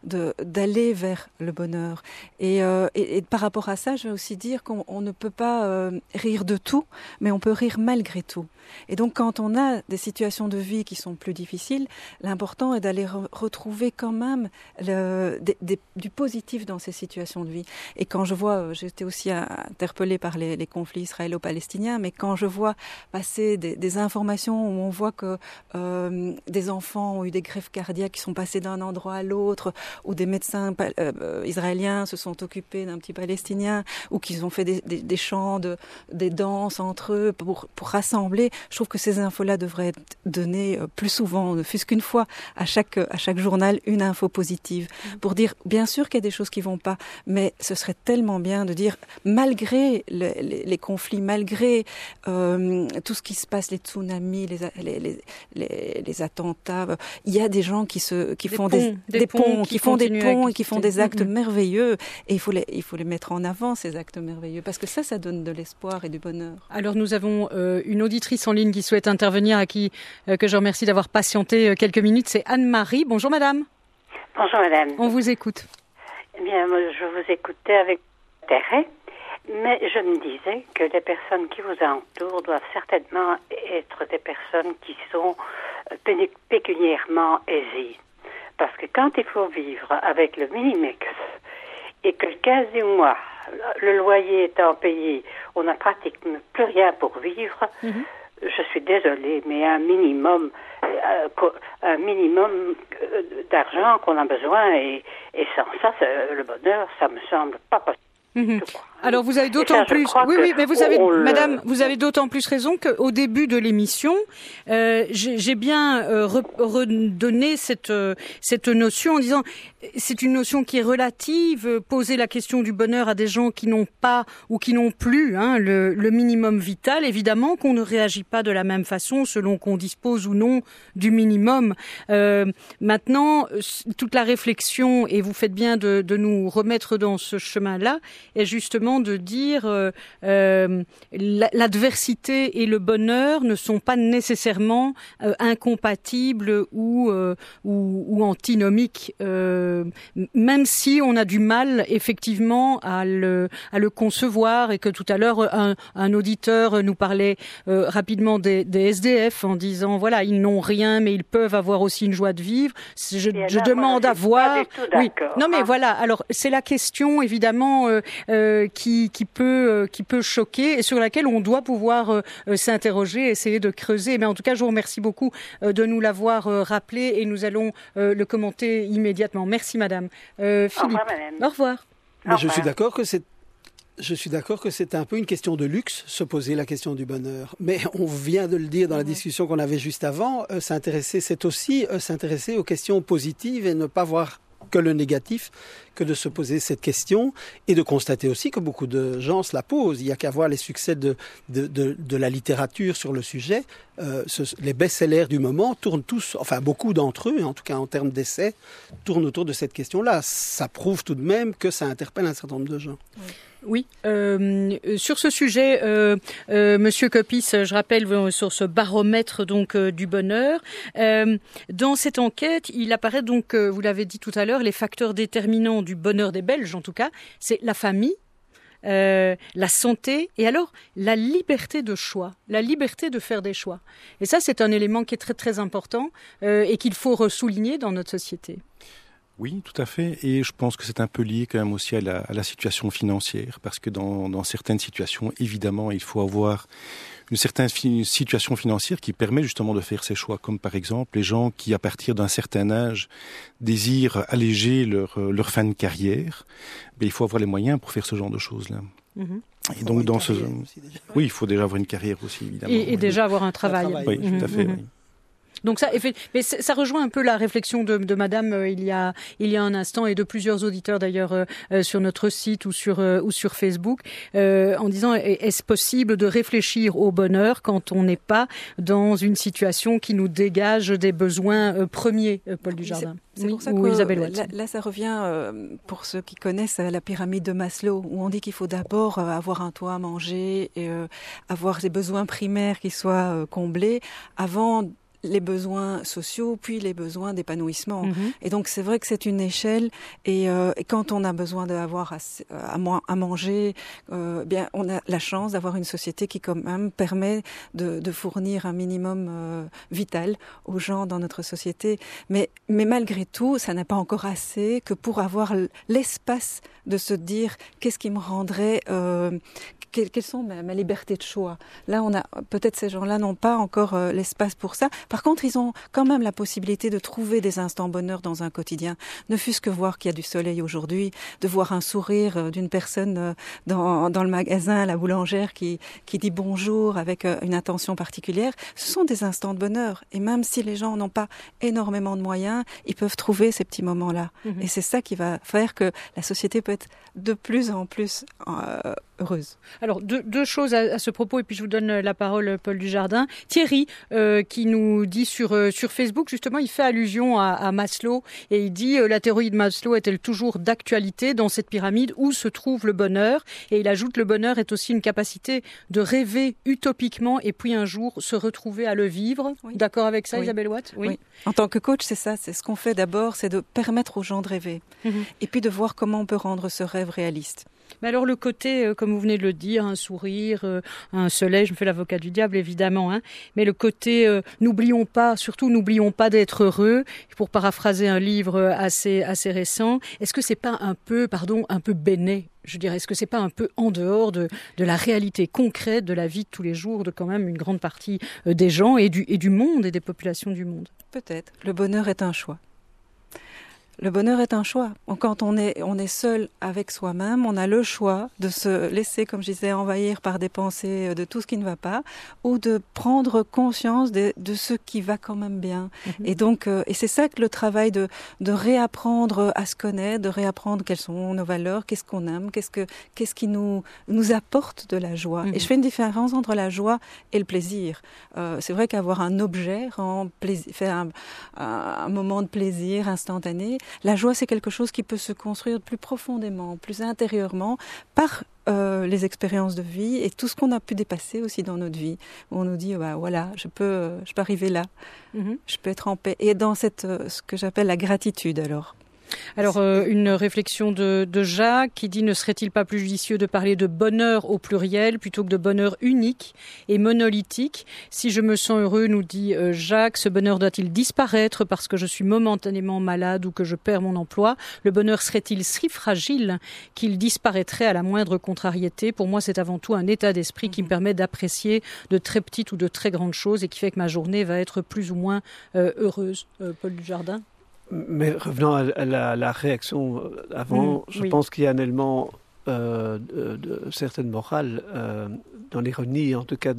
d'aller vers le bonheur. Et par rapport à ça, je veux aussi dire qu'on ne peut pas rire de tout, mais on peut rire malgré tout. Et donc, quand on a des situations de vie qui sont plus difficiles, l'important est d'aller retrouver quand même du positif dans ces situations de vie. Et quand je vois, j'étais aussi interpellée par les conflits israélo-palestiniens, mais quand je vois passer des informations où on voit que des enfants ont eu des greffes cardiaques qui sont passés d'un endroit à l'autre, ou des médecins israéliens se sont occupés d'un petit Palestinien, ou qu'ils ont fait des chants, des danses entre eux pour rassembler. Je trouve que ces infos-là devraient être données plus souvent, ne fût-ce qu'une fois à chaque journal, une info positive, pour dire bien sûr qu'il y a des choses qui vont pas, mais ce serait tellement bien de dire malgré les conflits, malgré tout ce qui se passe, les tsunamis, les attentats, il y a des gens qui font des ponts et qui font des actes merveilleux, et il faut les mettre en avant, ces actes merveilleux, parce que ça donne de l'espoir et du bonheur. Alors nous avons une auditrice en ligne qui souhaite intervenir, à qui que je remercie d'avoir patienté quelques minutes. C'est Anne-Marie. Bonjour madame. Bonjour madame. On vous écoute. Eh bien, moi, je vous écoutais avec intérêt, mais je me disais que les personnes qui vous entourent doivent certainement être des personnes qui sont pécuniairement aisées. Parce que quand il faut vivre avec le minimix et que le 15 du mois, le loyer étant payé, on n'a pratiquement plus rien pour vivre, je suis désolée, mais un minimum d'argent qu'on a besoin, et sans ça, le bonheur, ça me semble pas possible. Alors vous avez d'autant plus, mais vous avez, madame, vous avez d'autant plus raison qu'au début de l'émission, j'ai bien redonné cette notion en disant c'est une notion qui est relative. Poser la question du bonheur à des gens qui n'ont pas ou qui n'ont plus le minimum vital, évidemment qu'on ne réagit pas de la même façon selon qu'on dispose ou non du minimum. Maintenant, toute la réflexion, et vous faites bien de nous remettre dans ce chemin-là, est justement de dire l'adversité et le bonheur ne sont pas nécessairement incompatibles ou antinomiques, même si on a du mal effectivement à le concevoir, et que tout à l'heure un auditeur nous parlait rapidement des SDF en disant voilà, ils n'ont rien mais ils peuvent avoir aussi une joie de vivre. Je demande à voir. Oui. Non mais voilà, alors c'est la question évidemment qui peut choquer et sur laquelle on doit pouvoir s'interroger, essayer de creuser. Mais en tout cas, je vous remercie beaucoup de nous l'avoir rappelé, et nous allons le commenter immédiatement. Merci madame. Philippe. Au revoir madame. Au revoir. Mais je suis d'accord que c'est un peu une question de luxe, se poser la question du bonheur. Mais on vient de le dire dans la discussion qu'on avait juste avant, c'est aussi s'intéresser aux questions positives et ne pas voir que le négatif, que de se poser cette question et de constater aussi que beaucoup de gens se la posent. Il n'y a qu'à voir les succès de la littérature sur le sujet. Les best-sellers du moment tournent tous, enfin beaucoup d'entre eux, en tout cas en termes d'essais, tournent autour de cette question-là. Ça prouve tout de même que ça interpelle un certain nombre de gens. Oui, sur ce sujet, Monsieur Copis, je rappelle sur ce baromètre donc du bonheur, dans cette enquête, il apparaît donc, vous l'avez dit tout à l'heure, les facteurs déterminants du bonheur des Belges, en tout cas, c'est la famille, la santé, et alors la liberté de choix, la liberté de faire des choix. Et ça, c'est un élément qui est très très important et qu'il faut ressouligner dans notre société. Oui, tout à fait. Et je pense que c'est un peu lié quand même aussi à la situation financière, parce que dans certaines situations, évidemment, il faut avoir une certaine situation financière qui permet justement de faire ces choix, comme par exemple les gens qui, à partir d'un certain âge, désirent alléger leur fin de carrière. Mais il faut avoir les moyens pour faire ce genre de choses-là. Et donc oui, il faut déjà avoir une carrière aussi, évidemment. Et déjà avoir un travail. Oui, tout à fait. Oui. Donc mais ça rejoint un peu la réflexion de madame il y a un instant, et de plusieurs auditeurs d'ailleurs sur notre site ou sur Facebook, en disant est-ce possible de réfléchir au bonheur quand on n'est pas dans une situation qui nous dégage des besoins premiers, Paul Dujardin. C'est pour ça que là ça revient pour ceux qui connaissent la pyramide de Maslow, où on dit qu'il faut d'abord avoir un toit à manger et avoir ses besoins primaires qui soient comblés avant les besoins sociaux, puis les besoins d'épanouissement. Et donc c'est vrai que c'est une échelle, et quand on a besoin d'avoir à manger, bien on a la chance d'avoir une société qui quand même permet de fournir un minimum vital aux gens dans notre société. Mais malgré tout, ça n'a pas encore assez que pour avoir l'espace de se dire qu'est-ce qui me rendrait... quelles sont ma liberté de choix. Là, peut-être ces gens-là n'ont pas encore l'espace pour ça. Par contre, ils ont quand même la possibilité de trouver des instants bonheur dans un quotidien. Ne fût-ce que voir qu'il y a du soleil aujourd'hui, de voir un sourire d'une personne dans le magasin, la boulangère qui dit bonjour avec une attention particulière. Ce sont des instants de bonheur. Et même si les gens n'ont pas énormément de moyens, ils peuvent trouver ces petits moments-là. Et c'est ça qui va faire que la société peut être de plus en plus heureuse. Alors, deux choses à ce propos, et puis je vous donne la parole, Paul Dujardin. Thierry, qui nous dit sur Facebook, justement, il fait allusion à Maslow, et il dit la théorie de Maslow est-elle toujours d'actualité dans cette pyramide où se trouve le bonheur? Et il ajoute le bonheur est aussi une capacité de rêver utopiquement et puis un jour se retrouver à le vivre. Oui. D'accord avec ça, Isabelle Watt? Oui. En tant que coach, c'est ça, c'est ce qu'on fait d'abord, c'est de permettre aux gens de rêver, et puis de voir comment on peut rendre ce rêve réaliste. Mais alors le côté, comme vous venez de le dire, un sourire, un soleil, je me fais l'avocat du diable évidemment, mais le côté, n'oublions pas d'être heureux, pour paraphraser un livre assez récent, est-ce que c'est pas un peu béné? Je dirais, est-ce que c'est pas un peu en dehors de la réalité concrète de la vie de tous les jours de quand même une grande partie des gens et du monde et des populations du monde? Peut-être. Le bonheur est un choix. Le bonheur est un choix. Quand on est seul avec soi-même, on a le choix de se laisser, comme je disais, envahir par des pensées de tout ce qui ne va pas, ou de prendre conscience de ce qui va quand même bien. Et donc, et c'est ça que le travail de réapprendre à se connaître, de réapprendre quelles sont nos valeurs, qu'est-ce qu'on aime, qu'est-ce qui nous apporte de la joie. Et je fais une différence entre la joie et le plaisir. C'est vrai qu'avoir un objet rend plaisir, faire un moment de plaisir instantané. La joie, c'est quelque chose qui peut se construire plus profondément, plus intérieurement, par les expériences de vie et tout ce qu'on a pu dépasser aussi dans notre vie. Où on nous dit, voilà, je peux arriver là, je peux être en paix. Et dans ce que j'appelle la gratitude, alors. Alors, une réflexion de Jacques qui dit « Ne serait-il pas plus judicieux de parler de bonheur au pluriel plutôt que de bonheur unique et monolithique ? Si je me sens heureux, nous dit Jacques, ce bonheur doit-il disparaître parce que je suis momentanément malade ou que je perds mon emploi ? Le bonheur serait-il si fragile qu'il disparaîtrait à la moindre contrariété ? Pour moi, c'est avant tout un état d'esprit qui me permet d'apprécier de très petites ou de très grandes choses et qui fait que ma journée va être plus ou moins heureuse. » Paul Dujardin ? Mais revenant à la réaction avant, je pense qu'il y a un élément de certaine morale dans l'ironie, en tout cas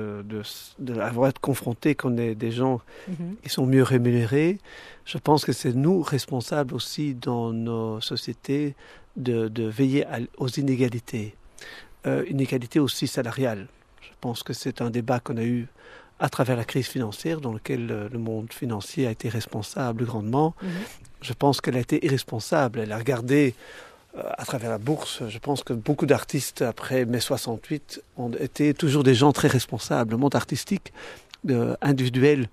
d'avoir été confronté qu'on ait des gens qui sont mieux rémunérés. Je pense que c'est nous responsables aussi dans nos sociétés de veiller aux inégalités. Inégalités aussi salariales. Je pense que c'est un débat qu'on a eu à travers la crise financière dans laquelle le monde financier a été responsable grandement. Je pense qu'elle a été irresponsable. Elle a regardé à travers la bourse. Je pense que beaucoup d'artistes après mai 68 ont été toujours des gens très responsables. Le monde artistique, individuel.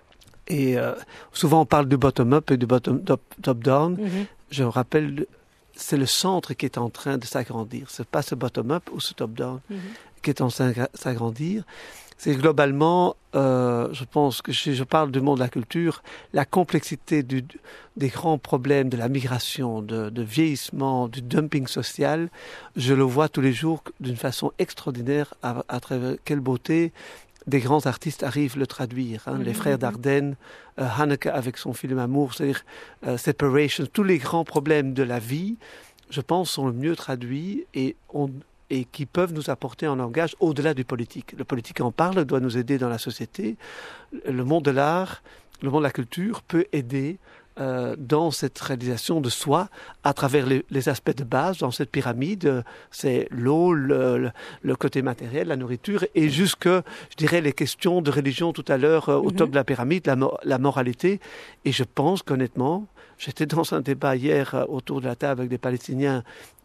Et souvent on parle du bottom-up et du top-down. Je me rappelle, c'est le centre qui est en train de s'agrandir. Ce n'est pas ce bottom-up ou ce top-down qui est en train de s'agrandir. C'est globalement, je pense que je parle du monde de la culture, la complexité des grands problèmes de la migration, de vieillissement, du dumping social, je le vois tous les jours d'une façon extraordinaire à travers quelle beauté des grands artistes arrivent le traduire. Les frères Dardenne, Haneke avec son film Amour, c'est-à-dire Separation, tous les grands problèmes de la vie, je pense, sont le mieux traduits et qui peuvent nous apporter un langage au-delà du politique. Le politique en parle, doit nous aider dans la société. Le monde de l'art, le monde de la culture peut aider dans cette réalisation de soi à travers les aspects de base dans cette pyramide. C'est l'eau, le côté matériel, la nourriture et jusque, je dirais, les questions de religion tout à l'heure au top de la pyramide, la moralité. Et je pense qu'honnêtement, j'étais dans un débat hier autour de la table avec des Palestiniens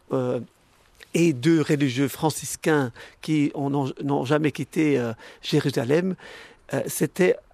et 2 religieux franciscains qui n'ont jamais quitté Jérusalem. C'était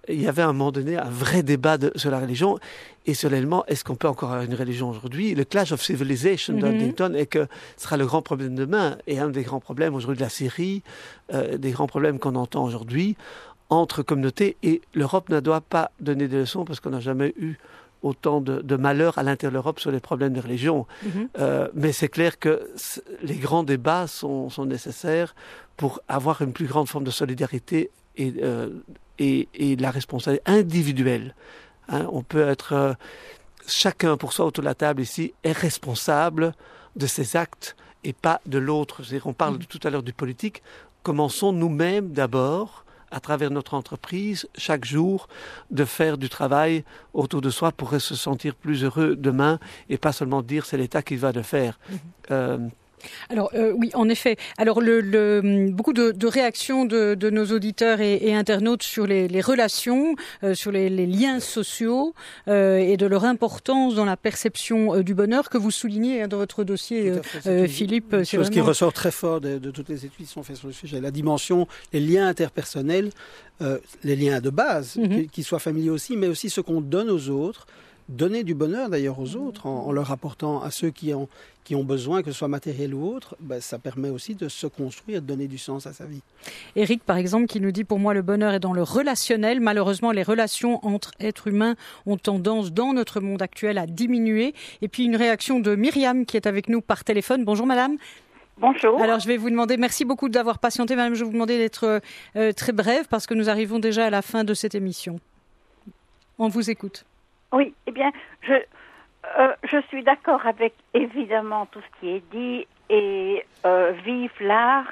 il y avait à un moment donné un vrai débat sur la religion et sur l'élément, est-ce qu'on peut encore avoir une religion aujourd'hui? Le clash of civilization d'Huntington est que ce sera le grand problème demain, et un des grands problèmes aujourd'hui de la Syrie, des grands problèmes qu'on entend aujourd'hui entre communautés, et l'Europe ne doit pas donner des leçons parce qu'on n'a jamais eu autant de malheur à l'intérieur de l'Europe sur les problèmes de religion. Mais c'est clair que les grands débats sont nécessaires pour avoir une plus grande forme de solidarité et la responsabilité individuelle. On peut être chacun pour soi autour de la table ici est responsable de ses actes et pas de l'autre. C'est-à-dire, on parle tout à l'heure du politique. Commençons nous-mêmes d'abord, à travers notre entreprise, chaque jour, de faire du travail autour de soi pour se sentir plus heureux demain et pas seulement dire c'est l'État qui va le faire. Alors oui, en effet. Alors beaucoup de réactions de nos auditeurs et internautes sur les relations, sur les liens sociaux et de leur importance dans la perception du bonheur que vous soulignez dans votre dossier, Philippe. C'est chose qui ressort très fort de toutes les études qui sont faites sur le sujet. La dimension, les liens interpersonnels, les liens de base, qui soient familiers aussi, mais aussi ce qu'on donne aux autres. Donner du bonheur d'ailleurs aux autres en leur apportant à ceux qui ont besoin, que ce soit matériel ou autre, ça permet aussi de se construire, de donner du sens à sa vie. Eric, par exemple, qui nous dit « Pour moi, le bonheur est dans le relationnel. Malheureusement, les relations entre êtres humains ont tendance, dans notre monde actuel, à diminuer. » Et puis une réaction de Myriam, qui est avec nous par téléphone. Bonjour, madame. Bonjour. Alors, je vais vous demander, merci beaucoup d'avoir patienté, madame. Je vais vous demander d'être très brève, parce que nous arrivons déjà à la fin de cette émission. On vous écoute. Oui, eh bien, je suis d'accord avec évidemment tout ce qui est dit et vive l'art.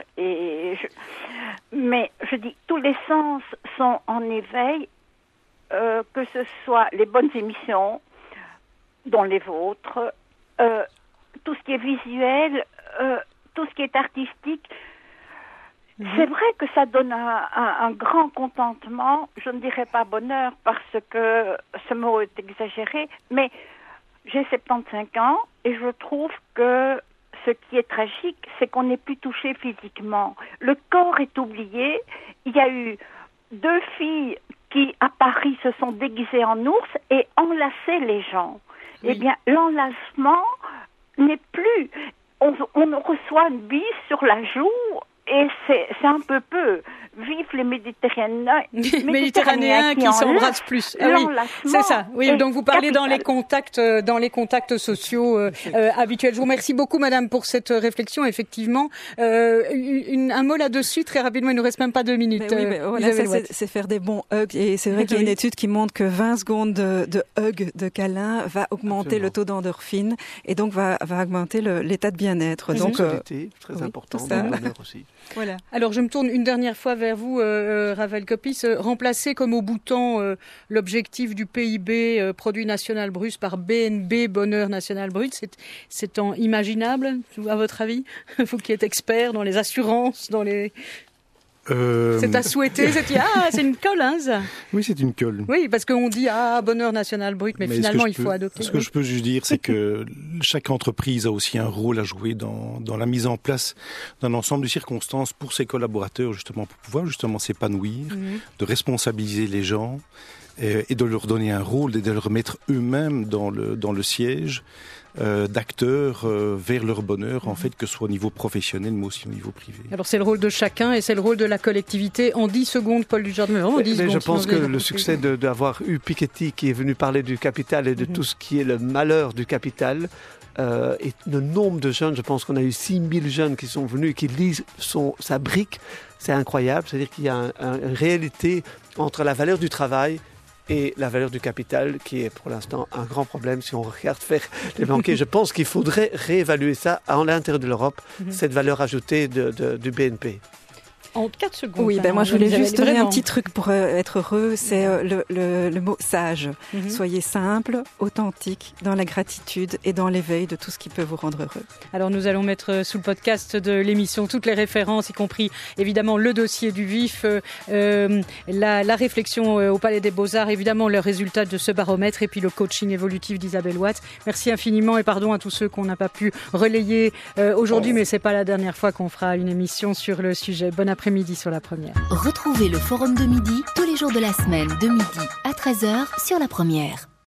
Mais je dis, tous les sens sont en éveil, que ce soit les bonnes émissions, dont les vôtres, tout ce qui est visuel, tout ce qui est artistique. C'est vrai que ça donne un grand contentement, je ne dirais pas bonheur parce que ce mot est exagéré, mais j'ai 75 ans et je trouve que ce qui est tragique, c'est qu'on n'est plus touché physiquement. Le corps est oublié. Il y a eu 2 filles qui, à Paris, se sont déguisées en ours et enlaçaient les gens. Oui. Eh bien, l'enlacement n'est plus... On reçoit une bise sur la joue. Et c'est un peu. Vive les Méditerranéens qui s'embrassent plus. Ah oui, c'est ça. Oui, donc vous parlez dans les contacts sociaux habituels. Je vous remercie beaucoup, madame, pour cette réflexion. Effectivement, un mot là-dessus très rapidement. Il nous reste même pas 2 minutes. Mais voilà, c'est faire des bons hugs. Et c'est vrai qu'il y a une étude qui montre que 20 secondes de hug, de câlin, va augmenter le taux d'endorphine et donc va augmenter l'état de bien-être. Donc très important. Le bonheur aussi. Voilà. Alors je me tourne une dernière fois vers vous, Ravel Copis. Remplacer comme au bouton l'objectif du PIB, produit national brut, par BNB, bonheur national brut, c'est imaginable, à votre avis? Vous qui êtes expert dans les assurances, dans les... C'est à souhaiter, c'est une colle, hein, ça. Oui, c'est une colle. Oui, parce qu'on dit bonheur national brut, mais finalement il faut adopter. Ce que je peux juste dire, c'est que chaque entreprise a aussi un rôle à jouer dans la mise en place d'un ensemble de circonstances pour ses collaborateurs, justement, pour pouvoir justement s'épanouir, de responsabiliser les gens et de leur donner un rôle et de leur mettre eux-mêmes dans le siège d'acteurs vers leur bonheur, en fait, que ce soit au niveau professionnel, mais aussi au niveau privé. Alors c'est le rôle de chacun et c'est le rôle de la collectivité. En 10 secondes, Paul Dujardin, vraiment 10 secondes. Je pense que le succès d'avoir eu Piketty qui est venu parler du capital et de tout ce qui est le malheur du capital, et le nombre de jeunes, je pense qu'on a eu 6000 jeunes qui sont venus et qui lisent sa brique, c'est incroyable. C'est-à-dire qu'il y a une réalité entre la valeur du travail et la valeur du capital, qui est pour l'instant un grand problème si on regarde faire les banquiers. Je pense qu'il faudrait réévaluer ça à l'intérieur de l'Europe, cette valeur ajoutée du BNP. En 4 secondes. Oui, moi je voulais juste donner un petit truc pour être heureux, c'est le mot sage. Soyez simple, authentique, dans la gratitude et dans l'éveil de tout ce qui peut vous rendre heureux. Alors nous allons mettre sous le podcast de l'émission toutes les références, y compris évidemment le dossier du VIF, la réflexion au Palais des Beaux-Arts, évidemment le résultat de ce baromètre et puis le coaching évolutif d'Isabelle Watt. Merci infiniment et pardon à tous ceux qu'on n'a pas pu relayer aujourd'hui, mais c'est pas la dernière fois qu'on fera une émission sur le sujet. Bon après-midi. après-midi sur La Première. Retrouvez le Forum de midi tous les jours de la semaine de midi à 13h sur La Première.